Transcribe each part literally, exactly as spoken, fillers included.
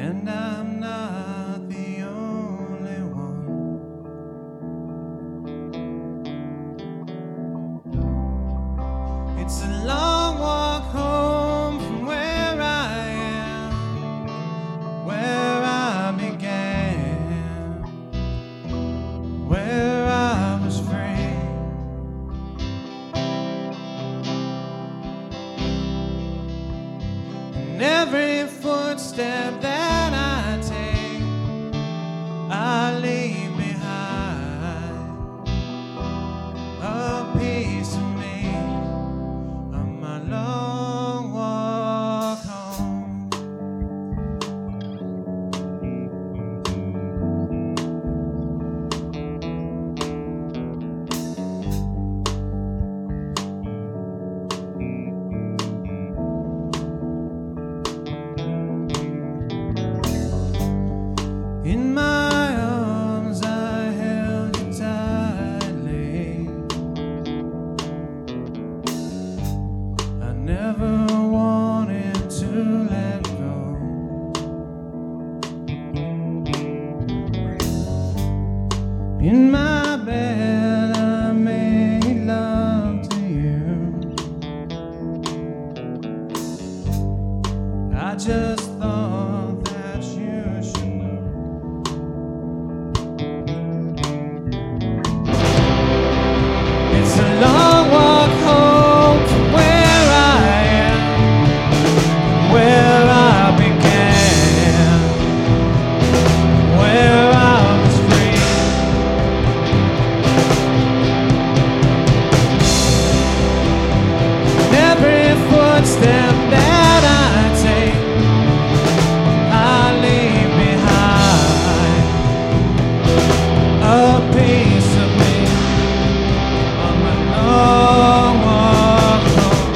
and I'm not the only one. It's a long walk home from where I am, where I began, where I was free. And every footstep that I take, I leave behind a piece of me on my long walk home. In my arms I held you tightly. I never wanted to let go. In my bed I made love to you. I just thought that you should know. It's a long walk home from where I am, where I began, where I was free. Every footstep that I take, I leave behind a piece of me on my long walk home.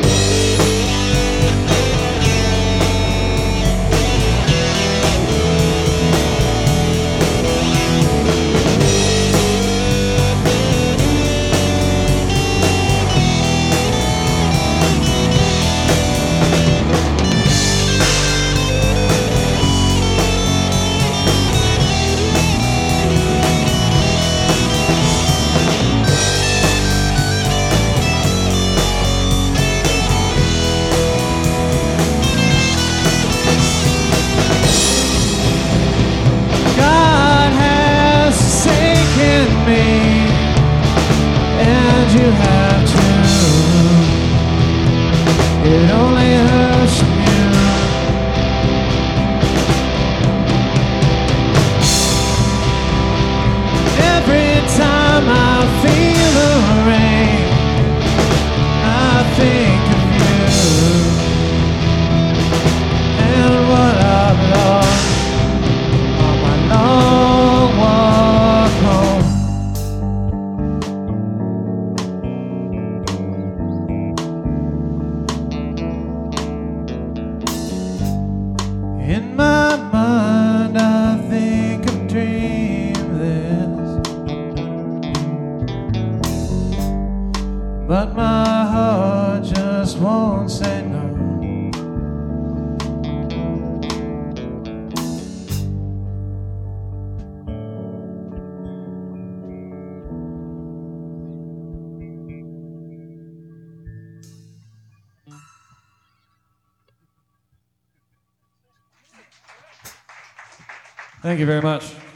God has forsaken me, and you have too. It only hurts from you. Every time I feel the rain, I think of you and what I've lost on my long walk home. In my mind I think of dreamless, but my heart just won't say no. Thank you very much.